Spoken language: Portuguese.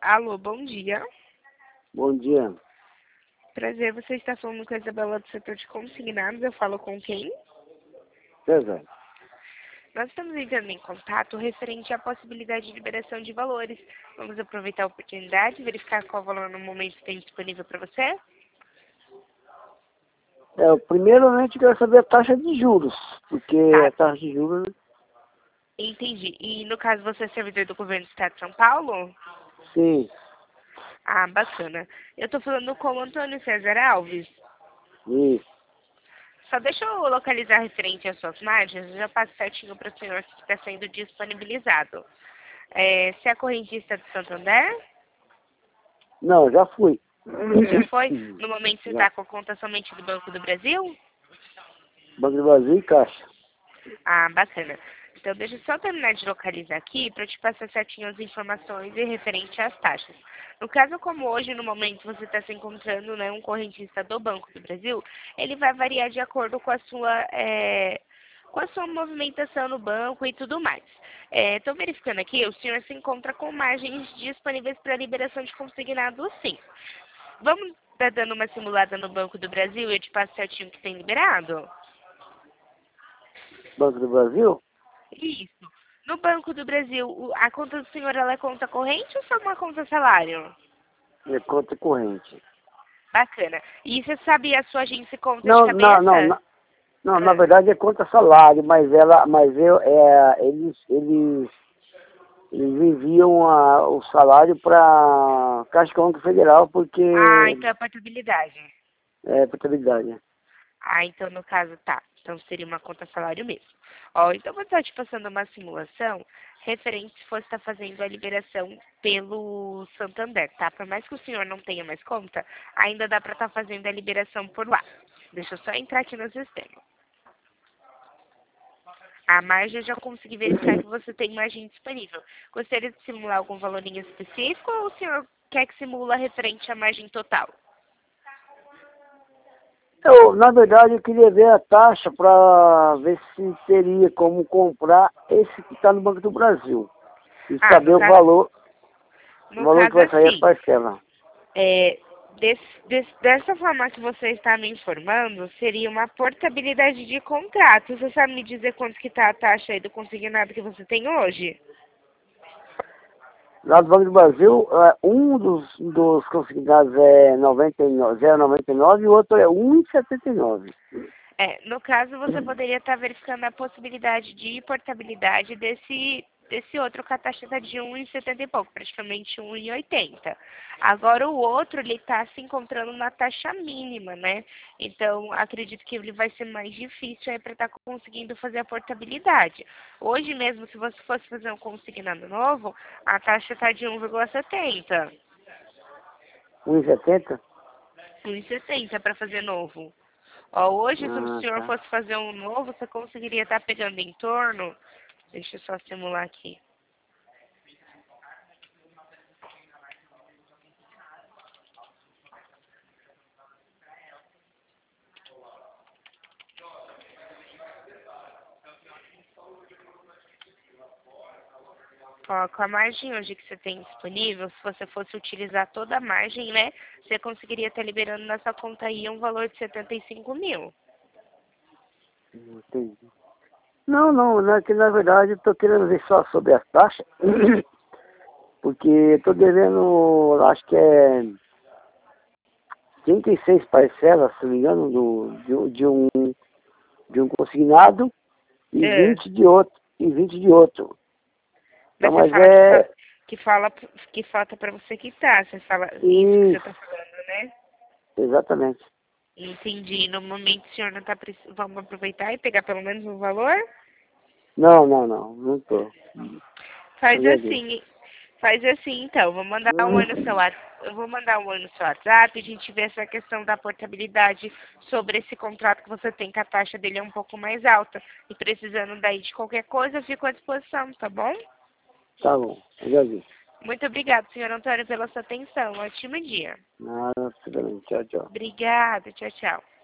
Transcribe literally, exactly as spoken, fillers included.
Alô, bom dia. Bom dia. Prazer, você está falando com a Isabela do setor de consignados. Eu falo com quem? César. Nós estamos entrando em contato referente à possibilidade de liberação de valores. Vamos aproveitar a oportunidade e verificar qual valor no momento tem disponível para você? É, primeiramente eu quero saber a taxa de juros, porque Tá. a taxa de juros, Entendi. E no caso você é servidor do governo do estado de São Paulo? sim, Ah, bacana. Eu estou falando com o Antônio César Alves. isso. Só deixa eu localizar referente às suas margens, eu já passo certinho para o senhor que está sendo disponibilizado. É, você é correntista do Santander? Não, já fui. Já foi? No momento você Já. está com a conta somente do Banco do Brasil? Banco do Brasil e Caixa. Ah, bacana. Então deixa eu só terminar de localizar aqui para te passar certinho as informações e referente às taxas. No caso, como hoje, no momento, você está se encontrando, né, um correntista do Banco do Brasil, ele vai variar de acordo com a sua, é, com a sua movimentação no banco e tudo mais. Estou verificando aqui, o senhor se encontra com margens disponíveis para liberação de consignado, sim. Vamos estar dando uma simulada no Banco do Brasil e eu te passo certinho o que tem liberado? Banco do Brasil? Isso. No Banco do Brasil, o- a conta do senhor ela é conta corrente ou só uma conta salário? É conta corrente. Bacana. E você sabe a sua agência e conta de Não, não, não, cabeça? não, não, na Ah, verdade é conta salário, mas ela, mas eu, é, eles, eles, eles enviam a, o salário para Caixa Econômica Federal porque Ah, então é portabilidade. é portabilidade. Ah, então no caso tá. Então seria uma conta salário mesmo. Ó, então vou estar te passando uma simulação referente se você está fazendo a liberação pelo Santander, tá? Por mais que o senhor não tenha mais conta, ainda dá para estar fazendo a liberação por lá. Deixa eu só entrar aqui no sistema. A margem eu já consegui verificar que você tem margem disponível. Gostaria de simular algum valor em específico ou o senhor quer que simula referente à margem total? Eu, na verdade, eu queria ver a taxa para ver se teria como comprar esse que está no Banco do Brasil. E Ah, saber no o caso, valor, o no valor que caso vai sair a assim, parcela. é, des- des- dessa forma que você está me informando, seria uma portabilidade de contrato. Você sabe me dizer quanto que está a taxa aí do consignado que você tem hoje? Lá do Banco do Brasil, é, um dos, dos consignados é noventa e nove, zero vírgula noventa e nove e o outro é um vírgula setenta e nove. É, no caso, você poderia estar verificando a possibilidade de portabilidade desse, desse outro com a taxa tá de um vírgula setenta e pouco, praticamente um vírgula oitenta. Agora, o outro, ele está se encontrando na taxa mínima, né? Então, acredito que ele vai ser mais difícil aí para estar conseguindo fazer a portabilidade. Hoje mesmo, se você fosse fazer um consignado novo, a taxa está de um vírgula setenta. um vírgula setenta? um vírgula setenta para fazer novo. Ó, hoje, se o Ah, senhor tá. fosse fazer um novo, você conseguiria estar pegando em torno... Deixa eu só simular aqui. Ó, com a margem hoje que você tem disponível, se você fosse utilizar toda a margem, né? Você conseguiria estar liberando na sua conta aí um valor de setenta e cinco mil. Entendi. Não, não, na, que na verdade eu estou querendo ver só sobre as taxas, porque estou devendo, acho que é trinta e seis parcelas, se não me engano, do, de, um- de um de um consignado e É. vinte de outro, e vinte de outro. Então, Mas você mas fala que, fa é que, fala, que falta para você quitar. Você fala isso que você isso, está falando, né? exatamente. Entendi. No momento, o senhor não está precisando... Vamos aproveitar e pegar pelo menos um valor? Não, não, não, não tô. Faz Agradeço. assim, faz assim então, vou mandar um oi no seu WhatsApp, eu vou mandar um oi no seu WhatsApp, a gente vê essa questão da portabilidade sobre esse contrato que você tem, que a taxa dele é um pouco mais alta. E precisando daí de qualquer coisa, eu fico à disposição, tá bom? Tá bom, agradeço. Muito obrigada, senhor Antônio, pela sua atenção. Ótimo dia. Nada, tudo bem. Tchau, tchau. Obrigada, tchau, tchau.